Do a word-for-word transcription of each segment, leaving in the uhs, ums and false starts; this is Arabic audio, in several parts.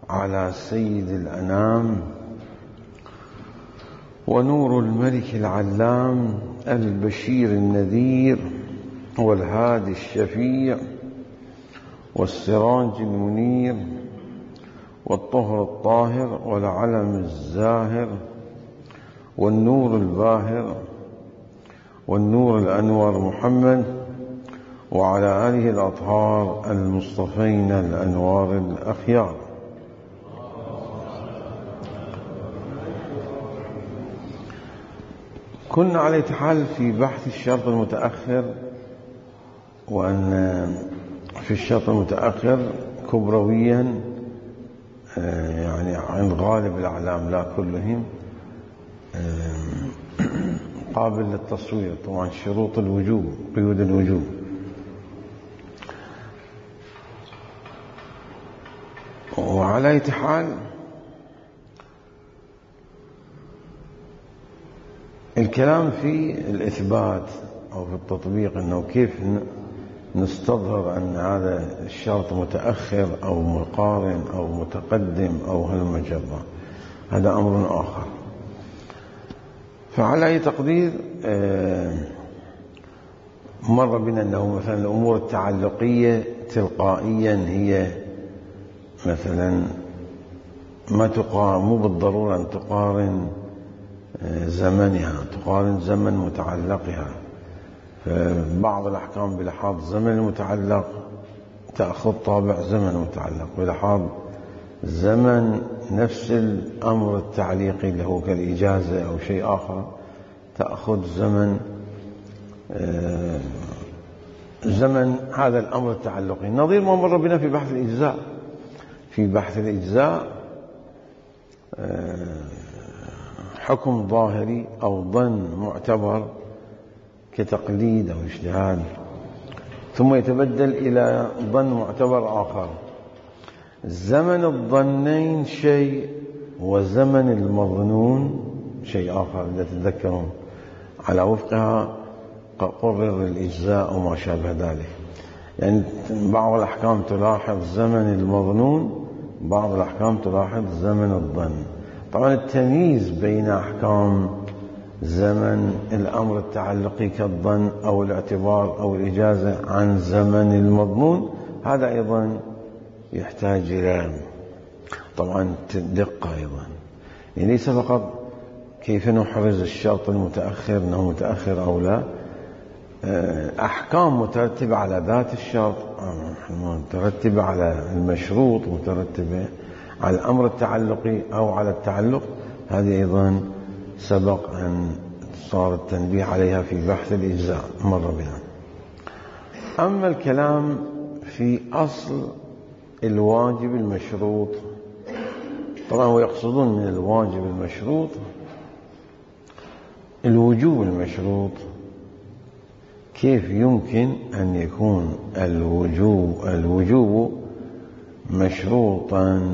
على سيد الأنام ونور الملك العلام البشير النذير والهادي الشفيع والسراج المنير والطهر الطاهر والعلم الزاهر والنور الباهر والنور الأنور محمد وعلى آله الأطهار المصطفين الأنوار الأخيار. كنا على اتحال في بحث الشرط المتأخر، وأن في الشرط المتأخر كبرويا يعني عن غالب الأعلام لا كلهم قابل للتصوير، طبعا شروط الوجوب قيود الوجوب. وعلى أي حال الكلام في الإثبات أو في التطبيق، أنه كيف نستظهر أن هذا الشرط متأخر أو مقارن أو متقدم أو هالمجرة، هذا أمر آخر. فعلى أي تقدير مر بنا أنه مثلا الأمور التعلقية تلقائيا هي مثلا ما تقارن، مو بالضرورة أن تقارن زمنها، تقارن زمن متعلقها. بعض الأحكام بلحاظ زمن المتعلق تأخذ طابع زمن متعلق، بلحاظ زمن نفس الأمر التعليقي اللي هو كالإجازة أو شيء آخر تأخذ زمن زمن هذا الأمر التعلقي. نظير ما مر بنا في بحث الإجزاء. في بحث الإجزاء حكم ظاهري أو ظن معتبر كتقليد أو اجتهاد، ثم يتبدل إلى ظن معتبر آخر. زمن الظنين شيء وزمن المظنون شيء آخر، إذا تتذكرون على وفقها قرر الإجزاء وما شابه ذلك. يعني بعض الأحكام تلاحظ زمن المظنون، بعض الأحكام تلاحظ زمن الظن. طبعا التمييز بين أحكام زمن الأمر التعلقي كالظن أو الاعتبار أو الإجازة عن زمن المضمون، هذا أيضا يحتاج إلى طبعا دقة أيضا. يعني ليس فقط كيف نحرز الشرط المتأخر أنه متأخر أو لا، أحكام مترتبة على ذات الشرط، مترتبة على المشروط، مترتبة على الأمر التعلقي أو على التعلق، هذه أيضا سبق أن صار التنبيه عليها في بحث الإجزاء مر بنا. أما الكلام في أصل الواجب المشروط، طبعا ويقصدون من الواجب المشروط الوجوب المشروط. كيف يمكن أن يكون الوجوب الوجوب مشروطا؟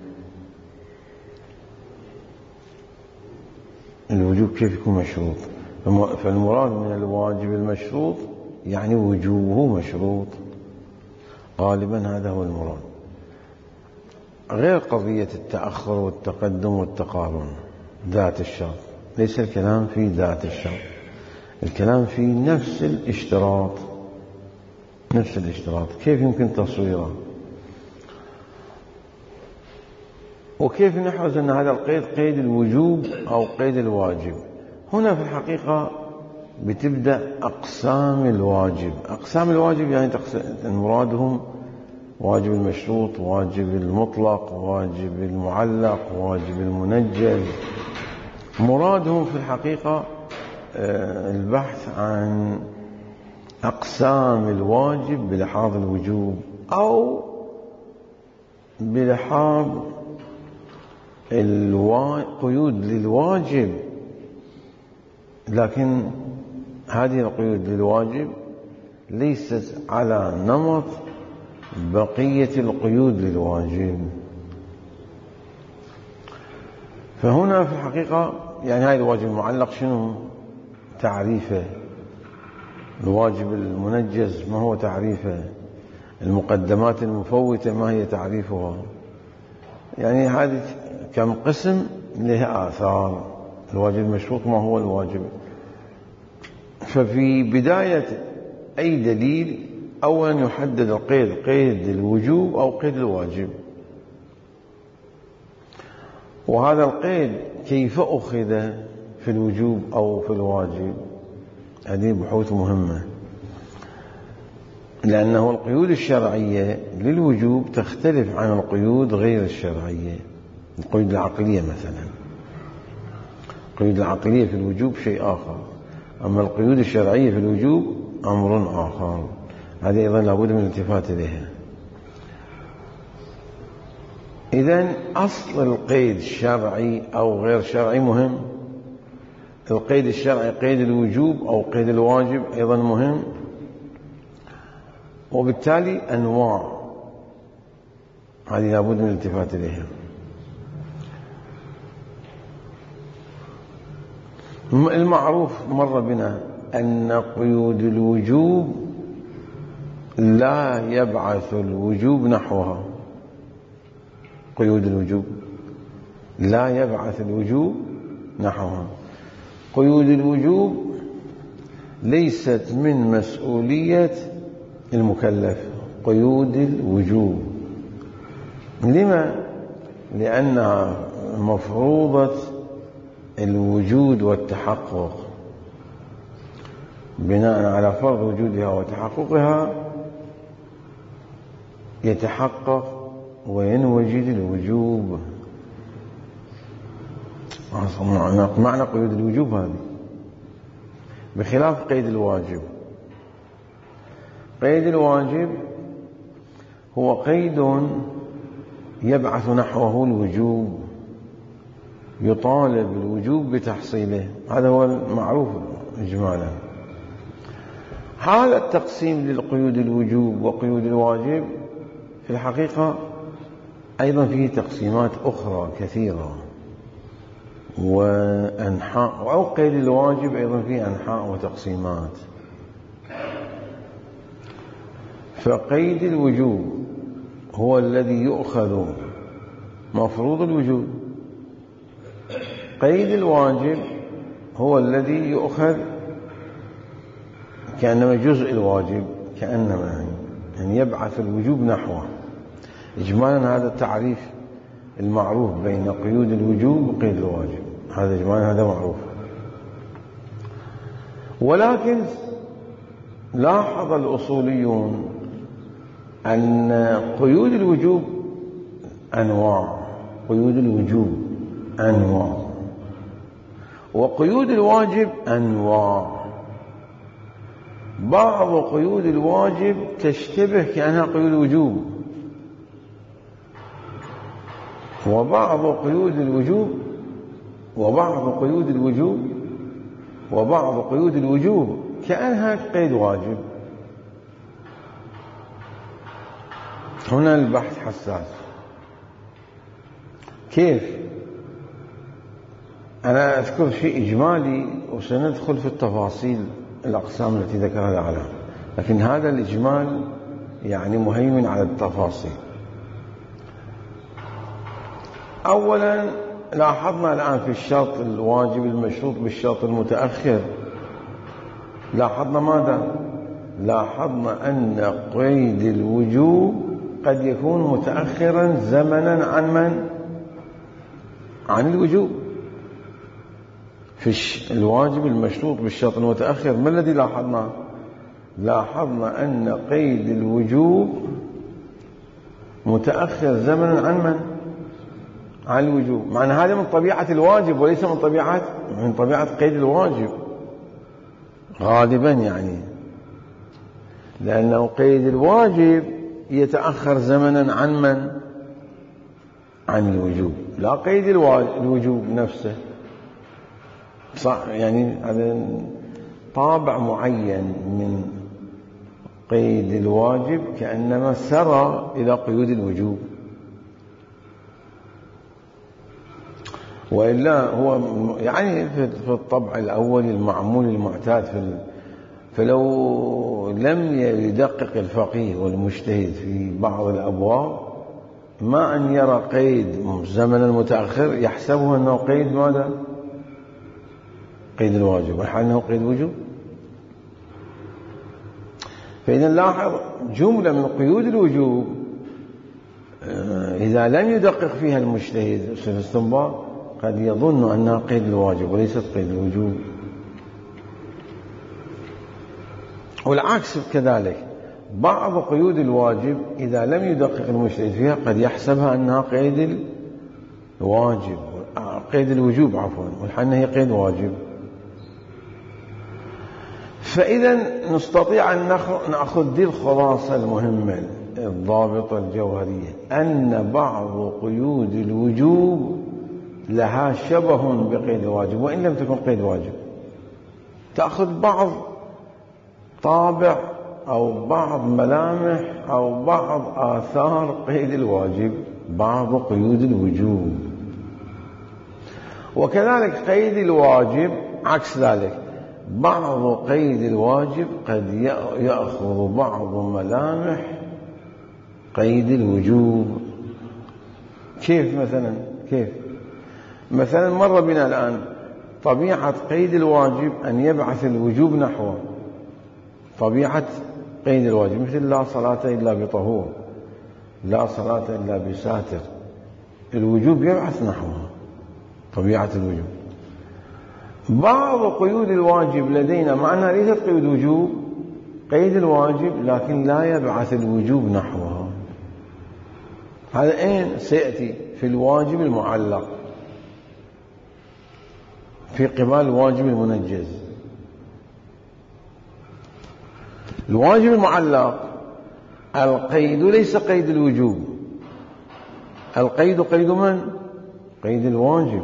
الوجوب كيف يكون مشروط؟ فالمراد من الواجب المشروط يعني وجوبه مشروط، غالبا هذا هو المراد، غير قضية التأخر والتقدم والتقارن ذات الشرط. ليس الكلام في ذات الشرط، الكلام في نفس الاشتراط. نفس الاشتراط كيف يمكن تصويره، وكيف نحرز أن هذا القيد قيد الوجوب أو قيد الواجب. هنا في الحقيقة بتبدأ أقسام الواجب. أقسام الواجب يعني مرادهم واجب المشروط، واجب المطلق، واجب المعلق، واجب المنجز. مرادهم في الحقيقة البحث عن أقسام الواجب بلحاظ الوجوب أو بلحاظ قيود للواجب، لكن هذه القيود للواجب ليست على نمط بقية القيود للواجب. فهنا في الحقيقة يعني هذا الواجب المعلق شنو تعريفه؟ الواجب المنجز ما هو تعريفه؟ المقدمات المفوتة ما هي تعريفها؟ يعني هذه كم قسم لها آثار. الواجب المشروط ما هو الواجب؟ ففي بداية أي دليل أولا يحدد القيد، قيد الوجوب أو قيد الواجب، وهذا القيد كيف أخذ في الوجوب أو في الواجب، هذه بحوث مهمة، لأنه القيود الشرعية للوجوب تختلف عن القيود غير الشرعية. القيود العقلية مثلا، القيود العقلية في الوجوب شيء آخر، أما القيود الشرعية في الوجوب أمر آخر. هذه أيضا لابد من الالتفات إليها. إذن أصل القيد الشرعي أو غير شرعي مهم. القيد الشرعي قيد الوجوب أو قيد الواجب أيضا مهم، وبالتالي أنواع، هذه لابد من الالتفات إليها. المعروف مر بنا أن قيود الوجوب لا يبعث الوجوب نحوها. قيود الوجوب لا يبعث الوجوب نحوها. قيود الوجوب ليست من مسؤولية المكلف. قيود الوجوب لما؟ لأنها مفروضة الوجود والتحقق، بناء على فرض وجودها وتحققها يتحقق وينوجد الوجوب. معنى قيود الوجوب هذه، بخلاف قيد الواجب. قيد الواجب هو قيد يبعث نحوه الوجوب، يطالب الوجوب بتحصيله، هذا هو المعروف إجمالا. هذا التقسيم للقيود الوجوب وقيود الواجب في الحقيقة أيضا فيه تقسيمات أخرى كثيرة وأنحاء، أو قيد الواجب أيضا فيه أنحاء وتقسيمات. فقيد الوجوب هو الذي يؤخذ مفروض الوجوب، قيد الواجب هو الذي يؤخذ كأنما جزء الواجب، كأنما يعني يبعث الوجوب نحوه. إجمالا هذا التعريف المعروف بين قيود الوجوب وقيد الواجب، هذا إجمالا هذا معروف. ولكن لاحظ الأصوليون أن قيود الوجوب أنواع، قيود الوجوب أنواع، وقيود الواجب أنواع. بعض قيود الواجب تشتبه كأنها قيود الوجوب، وبعض قيود الوجوب وبعض قيود الوجوب وبعض قيود الوجوب كأنها قيد واجب. هنا البحث حساس. كيف؟ أنا أذكر شيء إجمالي وسندخل في التفاصيل الأقسام التي ذكرها الأعلام، لكن هذا الإجمال يعني مهيمن على التفاصيل. أولا لاحظنا الآن في الشرط الواجب المشروط بالشرط المتأخر، لاحظنا ماذا؟ لاحظنا أن قيد الوجوب قد يكون متأخرا زمنا عن من؟ عن الوجوب. في الواجب المشروط بالشرط المتأخر ما الذي لاحظنا؟ لاحظنا أن قيد الوجوب متأخر زمنا عن من؟ عن الوجوب. معنى هذا من طبيعة الواجب وليس من طبيعة من طبيعة قيد الواجب غالبا، يعني لأنه قيد الواجب يتأخر زمنا عن من؟ عن الوجوب، لا قيد الوجوب نفسه. صح، يعني هذا طابع معين من قيد الواجب كأنما سرى إلى قيود الوجوب، وإلا هو يعني في الطبع الأول المعمول المعتاد في ال... فلو لم يدقق الفقيه والمجتهد في بعض الأبواب ما أن يرى قيد زمنا متأخر يحسبه أنه قيد ماذا؟ قيد الواجب، والحال أنه قيد وجوب. فإذا نلاحظ جملة من قيود الوجوب إذا لم يدقق فيها المجتهد في الاستنباط قد يظن أنها قيد الواجب وليست قيد الوجوب، والعكس كذلك. بعض قيود الواجب إذا لم يدقق المجتهد فيها قد يحسبها أنها قيد الواجب قيد الوجوب عفوا، والحال هي قيد واجب. فإذا نستطيع أن نأخذ دي الخلاصة المهمة الضابطة الجوهرية، أن بعض قيود الوجوب لها شبه بقيد الواجب وإن لم تكن قيد واجب. تأخذ بعض طابع أو بعض ملامح أو بعض آثار قيد الواجب، بعض قيود الوجوب. وكذلك قيد الواجب عكس ذلك، بعض قيد الواجب قد يأخذ بعض ملامح قيد الوجوب. كيف مثلا؟ كيف مثلا مر بنا الآن طبيعة قيد الواجب أن يبعث الوجوب نحوه، طبيعة قيد الواجب مثل لا صلاة إلا بطهور، لا صلاة إلا بساتر، الوجوب يبعث نحوه طبيعة الوجوب. بعض قيود الواجب لدينا مع أنها ليست قيود وجوب قيد الواجب لكن لا يبعث الوجوب نحوها. هذا أين سيأتي؟ في الواجب المعلق في قبال الواجب المنجز. الواجب المعلق القيد ليس قيد الوجوب، القيد قيد من؟ قيد الواجب،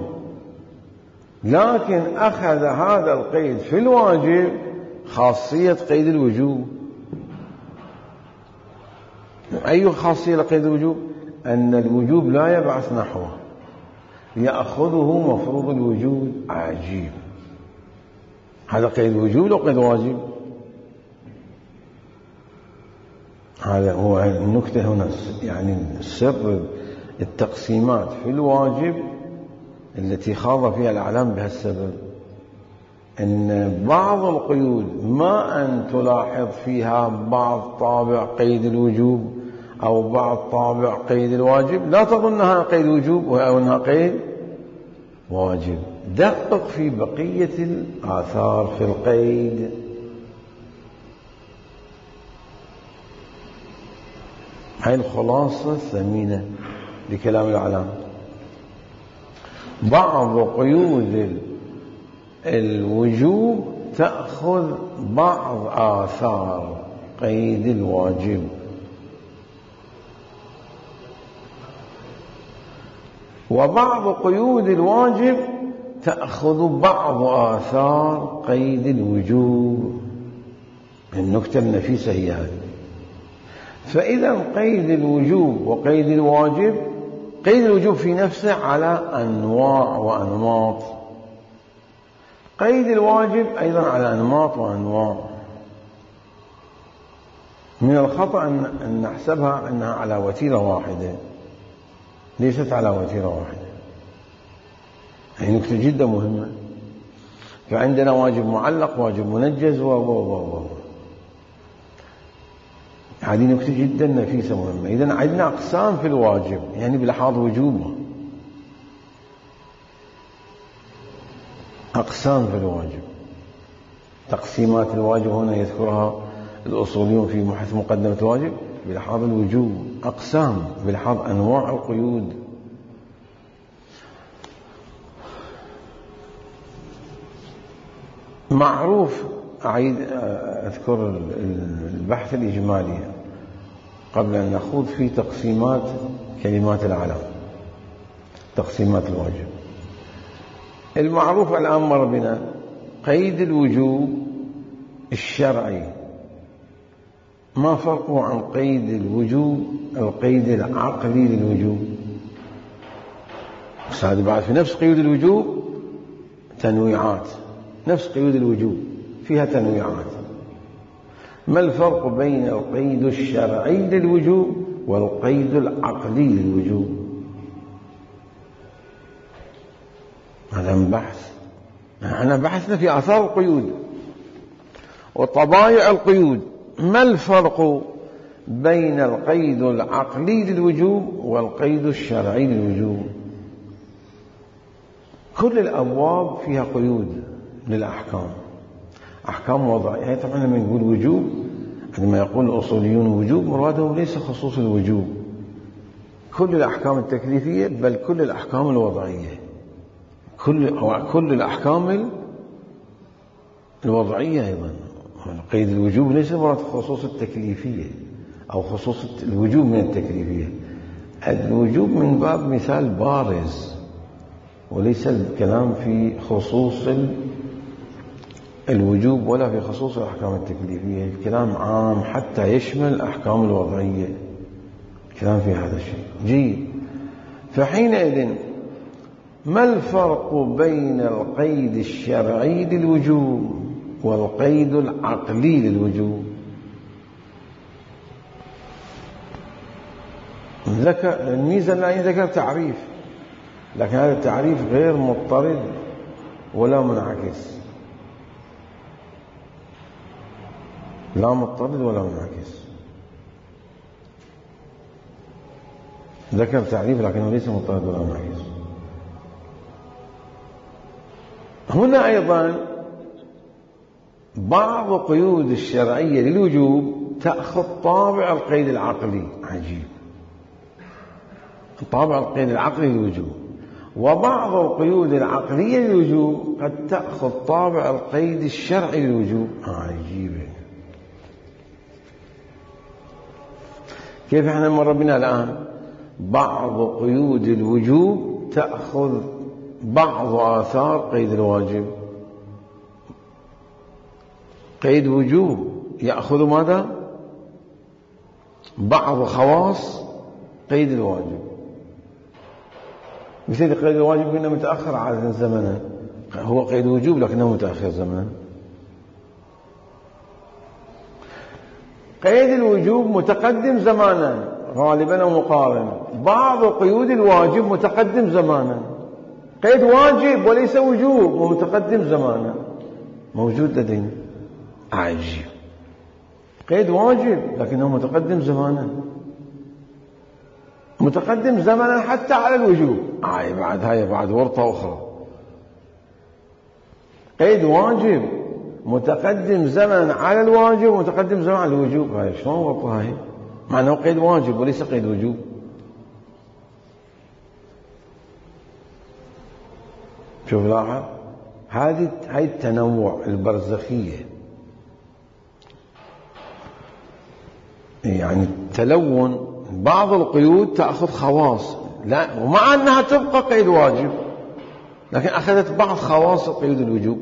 لكن أخذ هذا القيد في الواجب خاصية قيد الوجوب. أي خاصية لقيد الوجوب؟ أن الوجوب لا يبعث نحوه، يأخذه مفروض الوجود. عجيب، هذا قيد وجوب لو قيد واجب؟ هذا هو النكتة هنا، يعني سر التقسيمات في الواجب التي خاض فيها الأعلام بهالسبب، أن بعض القيود ما أن تلاحظ فيها بعض طابع قيد الوجوب أو بعض طابع قيد الواجب لا تظنها قيد وجوب أو أنها قيد واجب. دقق في بقية الآثار في القيد. هاي الخلاصة الثمينة لكلام الأعلام. بعض قيود الوجوب تأخذ بعض آثار قيد الواجب، وبعض قيود الواجب تأخذ بعض آثار قيد الوجوب. النكتة النفيسة هي هذه. فإذا قيد الوجوب وقيد الواجب، قيد الوجوب في نفسه على أنواع وأنماط، قيد الواجب أيضا على أنماط وأنواع. من الخطأ أن نحسبها أنها على وتيرة واحدة، ليست على وتيرة واحدة. هي نكتة جدا مهمة. فعندنا واجب معلق، واجب منجز، و و و و هذه نكتة جدا نفيسة مهمة. إذن عندنا أقسام في الواجب، يعني بلحاظ وجوبه أقسام في الواجب. تقسيمات الواجب هنا يذكرها الأصوليون في مبحث مقدمة الواجب بلحاظ الوجوب، أقسام بلحاظ أنواع القيود. معروف، أعيد أذكر البحث الإجمالي قبل أن نخوض في تقسيمات كلمات العلم، تقسيمات الواجب. المعروف الآن مر بنا قيد الوجوب الشرعي، ما فرقه عن قيد الوجوب القيد العقلي للوجوب؟ بس هذا بعد في نفس قيود الوجوب تنويعات، نفس قيود الوجوب فيها تنويعات. ما الفرق بين القيد الشرعي للوجوب والقيد العقلي للوجوب. هذا من بحث. احنا بحثنا في آثار القيود وطبائع القيود. ما الفرق بين القيد العقلي للوجوب والقيد الشرعي للوجوب؟ كل الأبواب فيها قيود للأحكام، أحكام وضعية. يعني طبعا لما نقول وجوب، عندما يقول الأصوليون وجوب، مراده ليس خصوص الوجوب، كل الأحكام التكليفية، بل كل الأحكام الوضعية، كل كل الأحكام الوضعية أيضا. قيد الوجوب ليس مراد خصوص التكليفية أو خصوص الوجوب من التكليفية. الوجوب من باب مثال بارز، وليس الكلام في خصوص الوجوب ولا في خصوص الأحكام التكليفية. الكلام عام حتى يشمل الأحكام الوضعية، الكلام في هذا الشيء. جيد. فحينئذ ما الفرق بين القيد الشرعي للوجوب والقيد العقلي للوجوب؟ ذكر الميزة الآن ذكر تعريف، لكن هذا التعريف غير مضطرد ولا منعكس، لا مضطرد ولا منعكس. ذكر تعريف لكنه ليس مضطرد ولا منعكس. هنا أيضا بعض قيود الشرعية للوجوب تأخذ طابع القيد العقلي. عجيب. طابع القيد العقلي للوجوب. وبعض القيود العقلية للوجوب قد تأخذ طابع القيد الشرعي للوجوب. عجيب. كيف احنا مر بنا الآن؟ بعض قيود الوجوب تأخذ بعض آثار قيد الواجب. قيد وجوب يأخذ ماذا؟ بعض خواص قيد الواجب. مثل قيد الواجب قلنا متأخر عادة زمنا، هو قيد وجوب لكنه متأخر زمنا. قيد الوجوب متقدم زمانا غالبا ومقارن، بعض قيود الواجب متقدم زمانا. قيد واجب وليس وجوب ومتقدم زمانا موجود لدينا. عجيب. قيد واجب لكنه متقدم زمانا، متقدم زمنا حتى على الوجوب. آه بعد هاي بعد ورطة أخرى. قيد واجب متقدم زمنا على الواجب ومتقدم زمنا على الوجوب. هاي شلون ورطة هاي؟ مع أنه قيد واجب وليس قيد وجوب. شوف لاحظ هذه هاي التنوع البرزخية، يعني تلون. بعض القيود تأخذ خواص، لا ومع أنها تبقى قيد واجب لكن أخذت بعض خواص قيود الوجوب.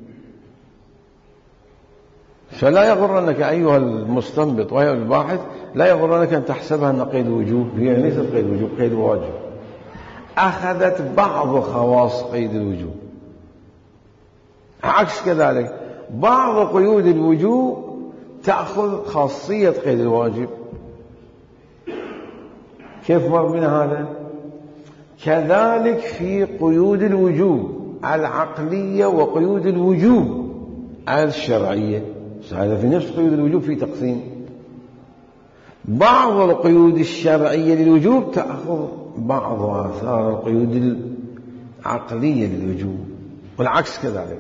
فلا يغرنك أيها المستنبط وأيها الباحث، لا يغرنك أن تحسبها أن قيد وجوب، هي ليست قيد وجوب، قيد واجب. أخذت بعض خواص قيد الوجوب. عكس كذلك بعض قيود الوجوب تأخذ خاصية قيد الواجب. كيف مر بنا هذا؟ كذلك في قيود الوجوب العقلية وقيود الوجوب الشرعية. هذا في نفس قيود الوجوب في تقسيم. بعض القيود الشرعية للوجوب تأخذ بعض آثار القيود العقلية للوجوب، والعكس كذلك،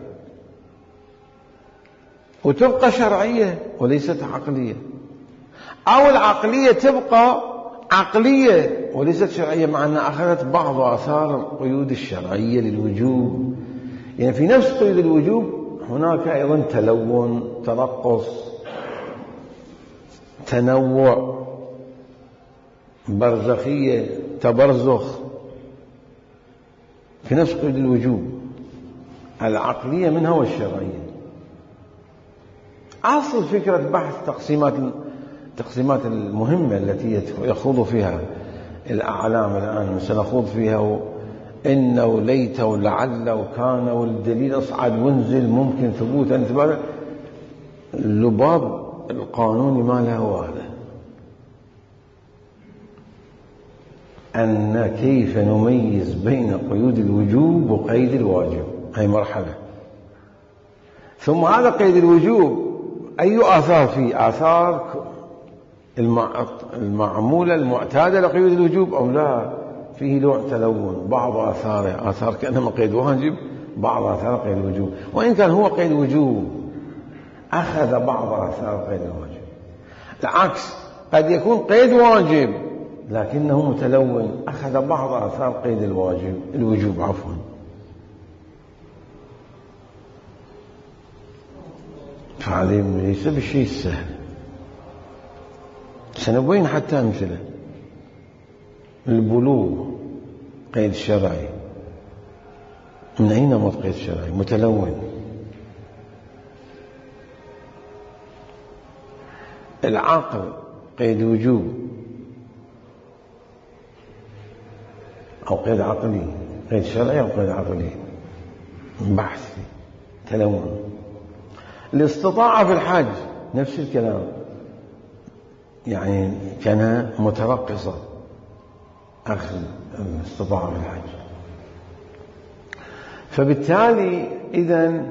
وتبقى شرعية وليست عقلية، أو العقلية تبقى عقلية وليست شرعية مع أنها أخذت بعض آثار القيود الشرعية للوجوب. يعني في نفس قيود الوجوب هناك أيضا تلون، تنقص، تنوع، برزخية، تبرزخ في نفس قيود الوجوب العقلية منها والشرعية. أصل فكرة بحث تقسيمات التقسيمات المهمة التي يخوض فيها الأعلام الآن، سنخوض فيها إن وليت ولعل وكان والدليل أصعد وانزل ممكن ثبوت انتباه. اللباب القانوني ما له هذا. أن كيف نميز بين قيود الوجوب وقيد الواجب، هي مرحلة. ثم هذا قيد الوجوب أي آثار فيه؟ آثار المعمولة المعتادة لقيود الوجوب أو لا؟ فيه نوع تلون، بعض آثاره آثار كأنما قيد واجب، بعض آثار قيد الوجوب، وإن كان هو قيد وجوب أخذ بعض آثار قيد الواجب. العكس، قد يكون قيد واجب لكنه متلون، أخذ بعض آثار قيد الواجب الوجوب عفوا. فعليم ليس بالشيء السهل. سنبين حتى أمثلة. البلوغ قيد شرعي، من أين نمط قيد شرعي؟ متلون. العقل قيد وجوب أو قيد عقلي، قيد شرعي أو قيد عقلي، بحثي تلون. الاستطاعة في الحج نفس الكلام، يعني كان مترقصة، أخذ الاستطاعة في الحج. فبالتالي إذن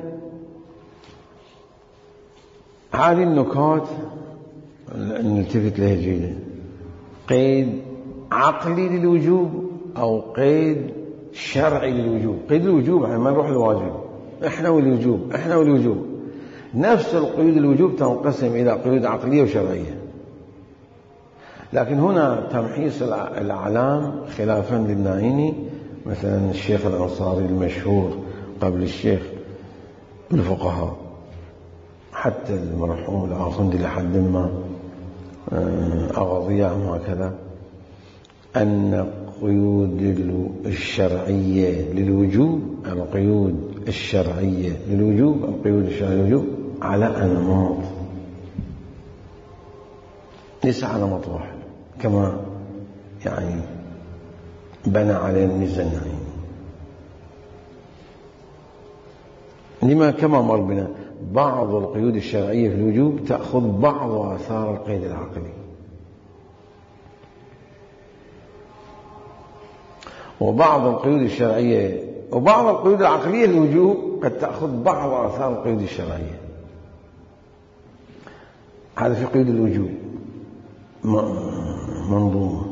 هذه النكات نلتفت لها جيدا. قيد عقلي للوجوب أو قيد شرعي للوجوب. قيد الوجوب يعني ما نروح الواجب، إحنا والوجوب، إحنا والوجوب. نفس القيود الوجوب تنقسم إلى قيود عقلية وشرعية، لكن هنا تمحيص الأعلام خلافا للنائيني، مثلا الشيخ الأنصاري المشهور قبل الشيخ الفقهاء، حتى المرحوم الآخوندي لحد ما أغضيهم هكذا، أن قيود الشرعية للوجوب، القيود الشرعية للوجوب، القيود الشرعية للوجوب على أنماط، ليس على نمط واحد كما يعني بنى عليه الميزة النائيني. لما كما مر بنا بعض القيود الشرعية في الوجوب تأخذ بعض آثار القيد العقلي، وبعض القيود الشرعية وبعض القيود العقلية للوجوب قد تأخذ بعض آثار القيود الشرعية. هذا في قيود الوجوب منظومة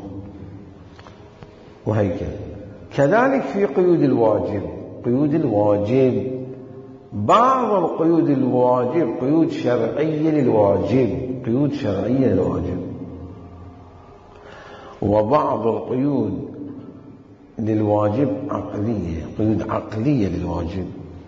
وهيكل. كذلك في قيود الواجب، قيود الواجب بعض القيود الواجب قيود شرعية للواجب، قيود شرعية للواجب، وبعض القيود للواجب عقلية، قيود عقلية للواجب.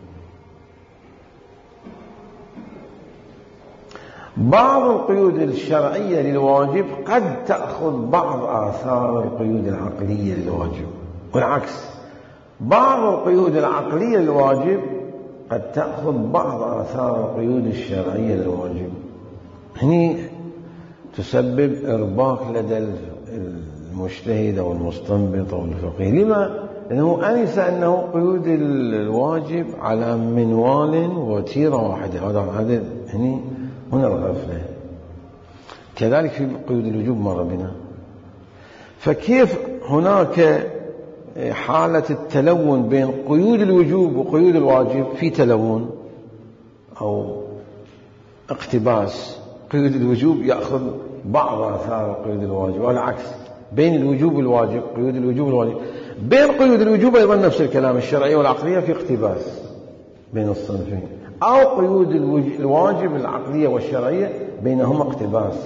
بعض القيود الشرعية للواجب قد تأخذ بعض آثار القيود العقلية للواجب، والعكس، بعض القيود العقلية للواجب قد تأخذ بعض آثار القيود الشرعية للواجب. هني تسبب إرباك لدى المجتهد أو المستنبط أو الفقيه. لما؟ لأنه أنس أنه قيود الواجب على منوال وتيرة واحدة، هذا هذا هني هنا الغفلة. كذلك في قيود الوجوب مر بنا. فكيف هناك حالة التلون بين قيود الوجوب وقيود الواجب؟ في تلون أو اقتباس، قيود الوجوب يأخذ بعض آثار قيود الواجب، والعكس بين الوجوب والواجب، قيود الوجوب والواجب. بين قيود الوجوب أيضا نفس الكلام، الشرعية والعقلية في اقتباس بين الصنفين، أو قيود الواجب العقلية والشرعية بينهما اقتباس.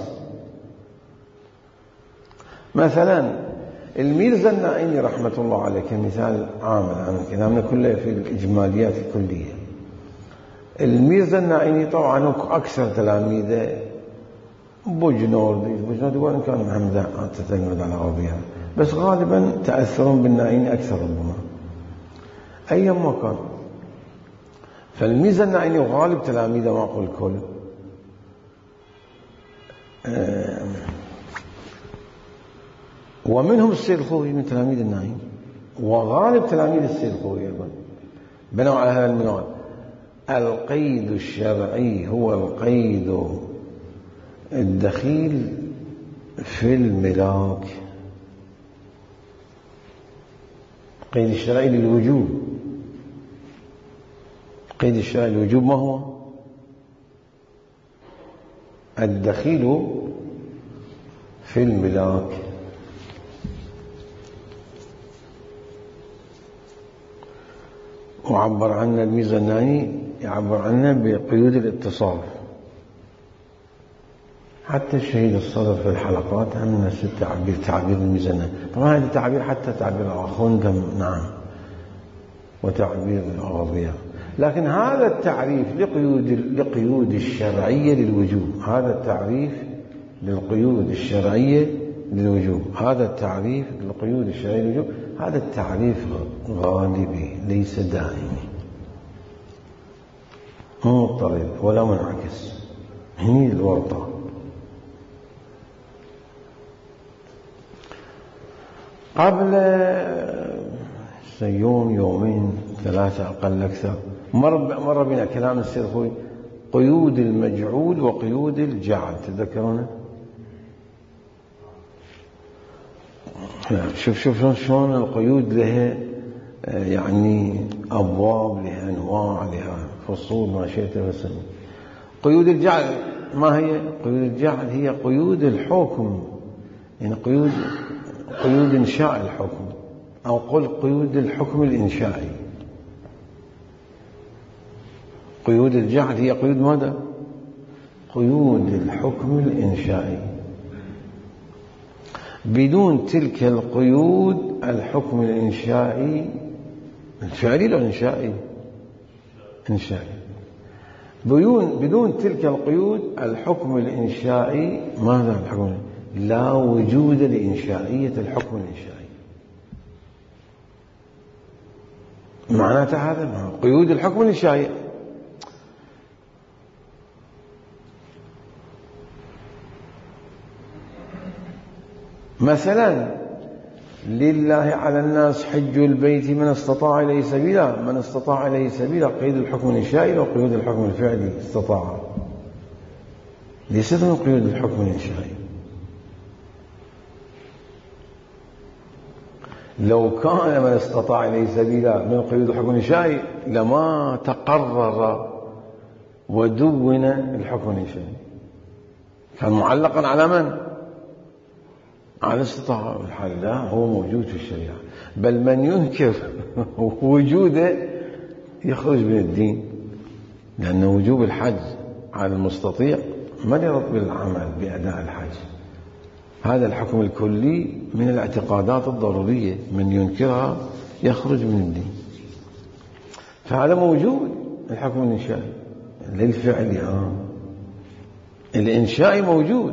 مثلا الميرزا النائيني رحمة الله عليه كمثال عام عن كلامنا كله في الإجماليات الكلية. الميرزا النائيني طبعا أكثر تلاميذه بوجنوردي، بوجنوردي وإن كان محمد تتلمذ على عربيها، بس غالبا تأثرون بالنائيني أكثر ربما أيما كان. فالميرزا النائيني وغالب تلاميذه ما أقول الكل آه ومنهم السيد الخوئي من تلاميذ النائيني، وغالب تلاميذ السيد الخوئي أيضا بنوا على هذا المنوال. القيد الشرعي هو القيد الدخيل في الملاك، قيد الشرعي للوجوب. قيد الشرعي للوجوب ما هو؟ الدخيل في الملاك. وعبر عنه الميزاني يعبر عنه بقيود الاتصاف. حتى الشهيد الصدر في الحلقات هم نفس التعبير، تعبير الميزاني. طبعا هذا التعبير حتى تعبير الأخوندم نعم، وتعبير الأغاضية، لكن هذا التعريف لقيود لقيود الشرعية للوجوب، هذا التعريف للقيود الشرعية للوجوب، هذا التعريف للقيود الشرعية للوجوب، هذا التعريف غالبي ليس دائمي، مو مضطرد ولا منعكس. هني الورطة. قبل يوم يومين ثلاثة أقل أكثر مر مر بنا كلام السيد خوي قيود المجعول وقيود الجعل، تذكرونه؟ شوف شوف شلون القيود لها يعني أبواب، لها أنواع، لها فصول، ما شئت فسمي. قيود الجعل ما هي؟ قيود الجعل هي قيود الحكم، يعني قيود قيود إنشاء الحكم، أو قل قيود الحكم الإنشائي. قيود الجعل هي قيود ماذا؟ قيود الحكم الإنشائي. بدون تلك القيود الحكم الإنشائي الفعلي لو إنشائي إنشائي بدون بدون تلك القيود الحكم الإنشائي ماذا؟ الحكم لا وجود لإنشائية الحكم الإنشائي. معناته هذا قيود الحكم الإنشائي. مثلا لله على الناس حج البيت من استطاع إليه سبيلا، من استطاع إليه سبيلا قيد الحكم الإنشائي وقيود الحكم الفعلي استطاع، ليست من قيود الحكم الإنشائي. لو كان من استطاع إليه سبيلا من قيود الحكم الإنشائي لما تقرر ودون الحكم الإنشائي، كان معلقا على من؟ على استطاعة. الحال لا، هو موجود في الشريعة، بل من ينكر وجوده يخرج من الدين، لأن وجوب الحج على المستطيع ما يرتبط بالعمل بأداء الحج. هذا الحكم الكلي من الاعتقادات الضرورية، من ينكرها يخرج من الدين. فهذا موجود الحكم الإنشائي للفعل. آه. الإنشائي موجود،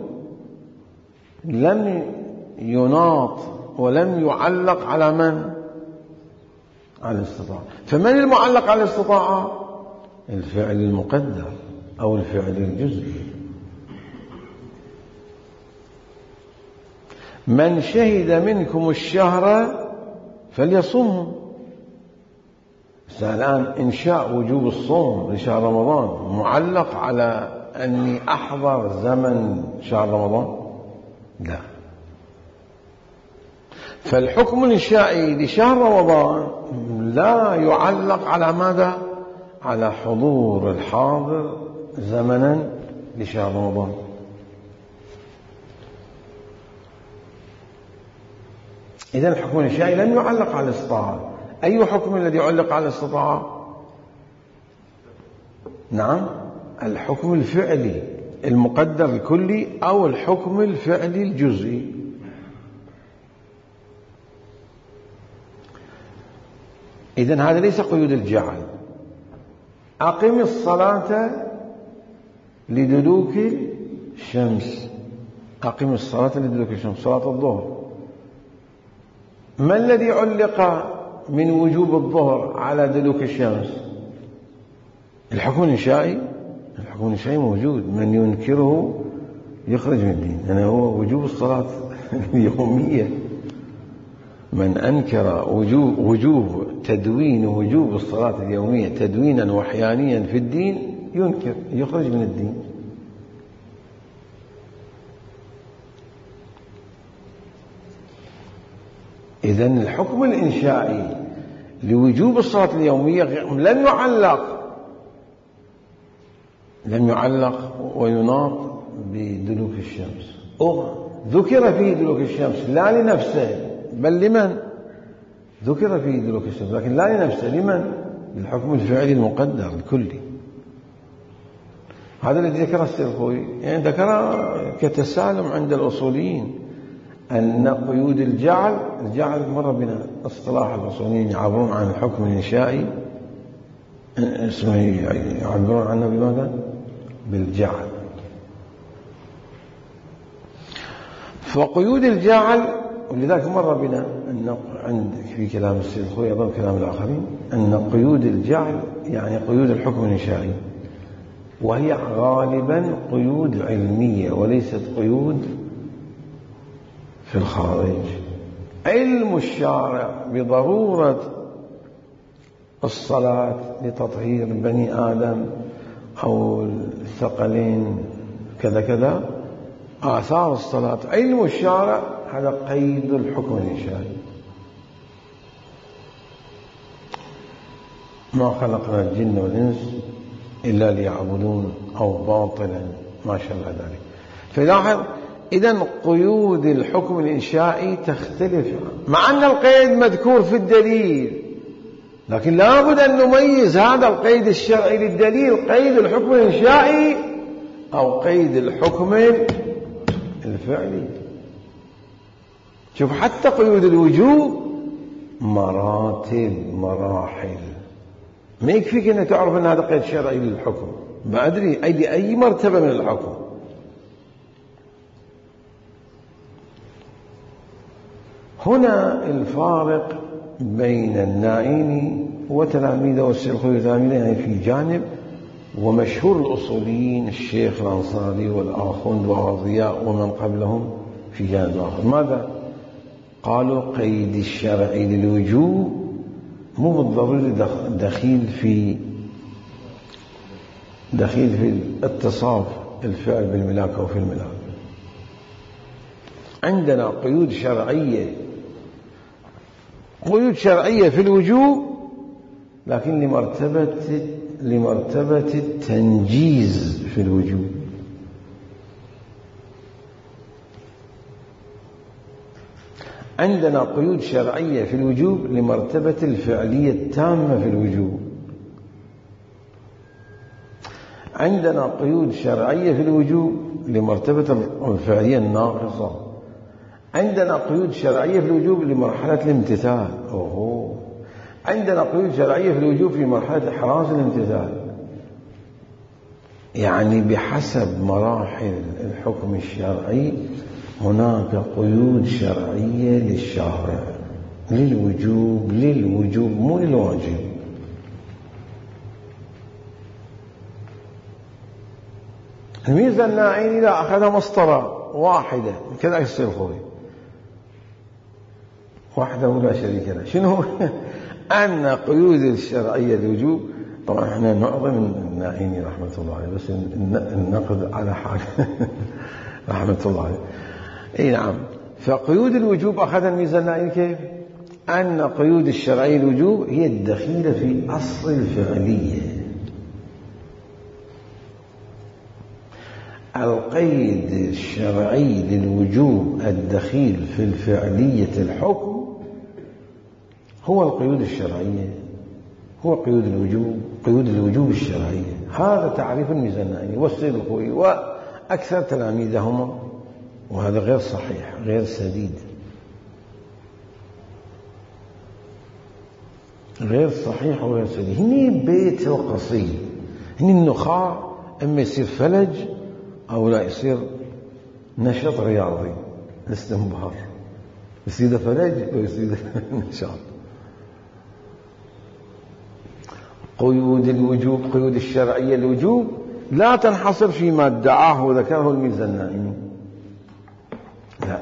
لم يناط ولم يعلق على من؟ على الاستطاعة. فمن المعلق على الاستطاعة؟ الفعل المقدر أو الفعل الجزئي. من شهد منكم الشهر فليصومه. الآن إنشاء وجوب الصوم لشهر رمضان معلق على أني أحضر زمن شهر رمضان؟ لا. فالحكم الإنشائي لشهر رمضان لا يعلق على ماذا؟ على حضور الحاضر زمنا لشهر رمضان. إذن الحكم الإنشائي لم يعلق على الاستطاعة. أي حكم الذي علق على الاستطاعة؟ نعم، الحكم الفعلي المقدر الكلي أو الحكم الفعلي الجزئي. إذن هذا ليس قيود الجعل. أقم الصلاة لدلوك الشمس، أقم الصلاة لدلوك الشمس، صلاة الظهر. ما الذي علق من وجوب الظهر على دلوك الشمس؟ الحكم الإنشائي. الحكم الإنشائي موجود، من ينكره يخرج من الدين، يعني هو وجوب الصلاة اليومية. من أنكر وجوب, وجوب تدوين وجوب الصلاة اليومية تدوينا وحيانيا في الدين ينكر يخرج من الدين. إذن الحكم الإنشائي لوجوب الصلاة اليومية لم يعلق لم يعلق ويناط بدلوك الشمس، ذكر فيه دلوك الشمس لا لنفسه بل لمن؟ ذكر فيه دلوك الشمس لكن لا لنفسه، لمن؟ للحكم الفعلي المقدر الكلي. هذا الذي ذكره السيد الخوئي، يعني ذكر كتسالم عند الأصوليين أن قيود الجعل، الجعل مر بنا اصطلاح الأصوليين يعبرون عن الحكم الإنشائي، اسمه يعبرون عنه بماذا؟ بالجعل. فقيود الجعل، ولذلك مر بنا أن عند في كلام السيد الخوئي أيضا كلام الآخرين أن قيود الجعل يعني قيود الحكم الإنشائي، وهي غالبا قيود علمية وليست قيود في الخارج. علم الشارع بضرورة الصلاة لتطهير بني آدم أو الثقلين كذا كذا، آثار الصلاة علم الشارع، هذا قيد الحكم الإنشائي. ما خلقنا الجن والإنس إلا ليعبدون أو باطلا ما شابه ذلك. فلاحظ إذن قيود الحكم الإنشائي تختلف، مع أن القيد مذكور في الدليل، لكن لابد أن نميز هذا القيد الشرعي للدليل قيد الحكم الإنشائي أو قيد الحكم الفعلي. شوف حتى قيود الوجوب مراتب مراحل، ما يكفيك أن تعرف أن هذا قيد شرعي للحكم، ما أدري أي أي مرتبة من الحكم. هنا الفارق بين النائين وتلاميذه والسيد الخوئي وتلاميذه يعني في جانب، ومشهور الأصوليين الشيخ الأنصاري والآخوند وأضياء ومن قبلهم في جانب آخر. ماذا قالوا؟ قيد الشرعي للوجوب مو بالضروري دخيل في دخيل في اتصاف الفعل بالملاك أو في الملاك. عندنا قيود شرعية قيود شرعية في الوجوب، لكن لمرتبة لمرتبة التنجيز في الوجوب. عندنا قيود شرعية في الوجوب لمرتبة الفعلية التامة في الوجوب. عندنا قيود شرعية في الوجوب لمرتبة الفعلية الناقصة. عندنا قيود شرعية في الوجوب لمرحلة الامتثال. أوه. عندنا قيود شرعية في الوجوب في مرحلة إحراز الامتثال. يعني بحسب مراحل الحكم الشرعي هناك قيود شرعية للشارع للوجوب للوجوب مو للواجب. الميزة النائين إذا أخذ مسطرة واحدة كذا السيد الخوئي وحده لا شريك له، شنو؟ أن قيود الشرعية للوجوب، طبعا احنا نعظم النائين رحمة الله عليه، بس النقد على حال رحمة الله عليه. اي نعم. فقيود الوجوب أخذ الميزة النائين كيف؟ أن قيود الشرعية للوجوب هي الدخيلة في أصل الفعلية. القيد الشرعي للوجوب الدخيل في الفعلية الحكم هو القيود الشرعية، هو قيود الوجوب، قيود الوجوب الشرعية. هذا تعريف الميزة النائين والسيد الخوئي وأكثر تلاميذهما، وهذا غير صحيح غير سديد غير صحيح وغير سديد. هني بيت القصيد، هني النخاع إما يصير فلج أو لا يصير نشاط رياضي الاستنبار، يصير فلج ويصير نشاط. قيود الوجوب قيود الشرعية الوجوب لا تنحصر فيما ادعاه وذكره الميزة النائين، لا.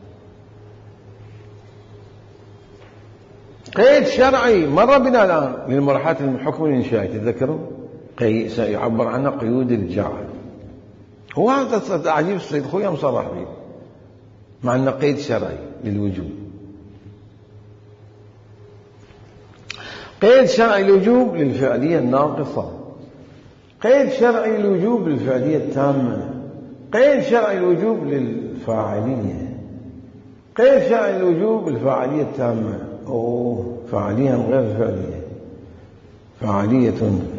قيد شرعي مر بنا الآن للمرحلة الحكم الإنشائي، تذكروا سيعبر عنه قيود الجعل، وهذا تعجيب السيد الخوئي مصرح به مع أنه قيد شرعي للوجوب. قيد شرعي الوجوب للفعلية الناقصة، قيد شرعي الوجوب للفعلية التامة، قيد شرعي الوجوب للفاعلية، قيد شرعي الوجوب للفاعلية التامة. أوه فاعلية غير فعلية، فاعلية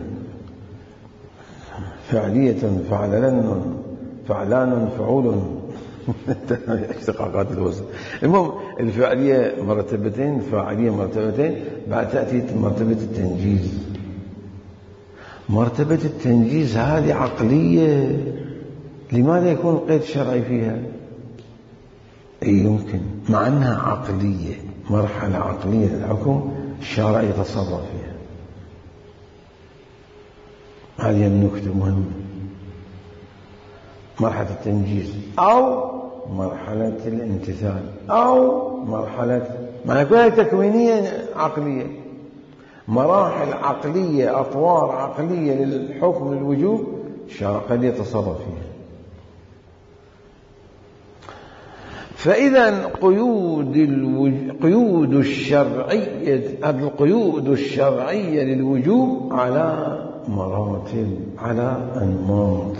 فعلية فعلان فعلان فعول اشتقاقات الوزن. المهم الفعلية مرتبتين، فاعلية مرتبتين، بعد تأتي مرتبة التنجيز. مرتبة التنجيز هذه عقلية، لماذا يكون القيد الشرعي فيها؟ أي يمكن مع أنها عقلية، مرحلة عقلية للحكم الشارع يتصرف فيها. هذه النكتة مهمة، مرحلة التنجيز أو مرحلة الامتثال أو مرحلة، معنى كلها تكوينية عقلية، مراحل عقلية، أطوار عقلية للحكم الوجوب الشارع قد يتصرف فيها. فإذا قيود الوج... قيود الشرعية، القيود الشرعية للوجوب على مراتب، على أنماط.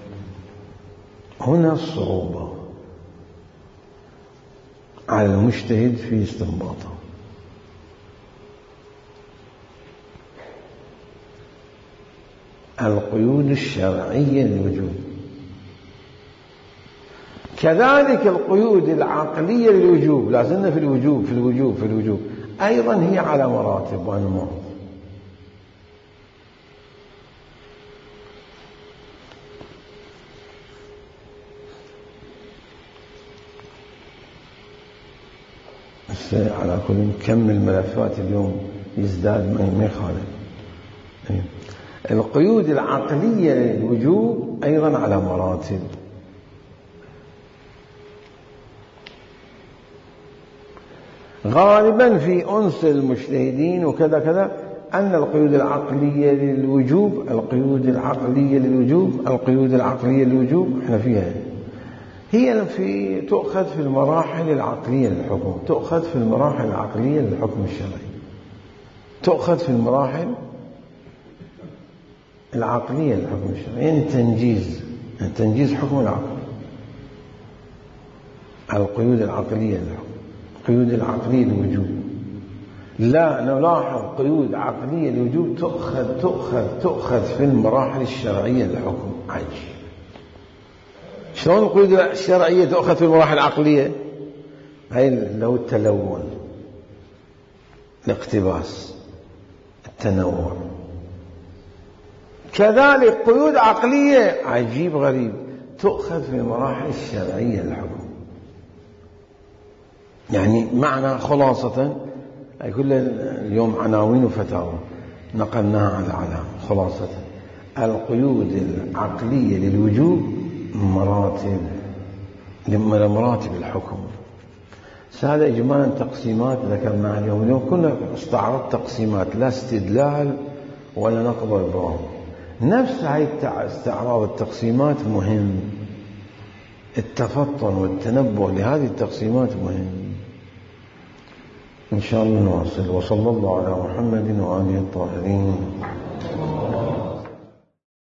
هنا الصعوبة على المجتهد في استنباطه. القيود الشرعية للوجوب، كذلك القيود العقلية للوجوب، لازلنا في الوجوب في الوجوب في الوجوب أيضا هي على مراتب وأنماط. على كل كم الملفات اليوم يزداد ما يخالف. القيود العقلية للوجوب أيضا على مراتب. غالبا في أنس المجتهدين وكذا كذا أن القيود العقلية للوجوب، القيود العقلية للوجوب القيود العقلية للوجوب احنا فيها، هي في تؤخذ في المراحل العقلية للحكم، تؤخذ في المراحل العقلية للحكم الشرعي، تؤخذ في المراحل العقلية للحكم الشرعي، يعني تنجيز، يعني تنجيز حكم العقل. القيود العقلية للحكم، القيود العقلية للوجوب، لا نلاحظ قيود عقلية للوجوب تؤخذ تؤخذ تؤخذ في المراحل الشرعية للحكم. عجيب، شلون القيود الشرعية تؤخذ في المراحل العقلية؟ هاي له التلون، الاقتباس، التنوع. كذلك قيود عقلية عجيب غريب تؤخذ في المراحل الشرعية للحكم. يعني معنى خلاصة، أي كل اليوم عناوين وفتاوى نقلناها على علام. خلاصة القيود العقلية للوجوب مراتب، لمراتب الحكم. هذا إجمالا تقسيمات ذكرناها اليوم. اليوم كنا استعرض تقسيمات، لا استدلال ولا نقض الباب. نفس هاي استعراض التقسيمات مهم، التفطن والتنبؤ لهذه التقسيمات مهم. إن شاء الله نواصل. وصلى الله على محمد وآله الطاهرين.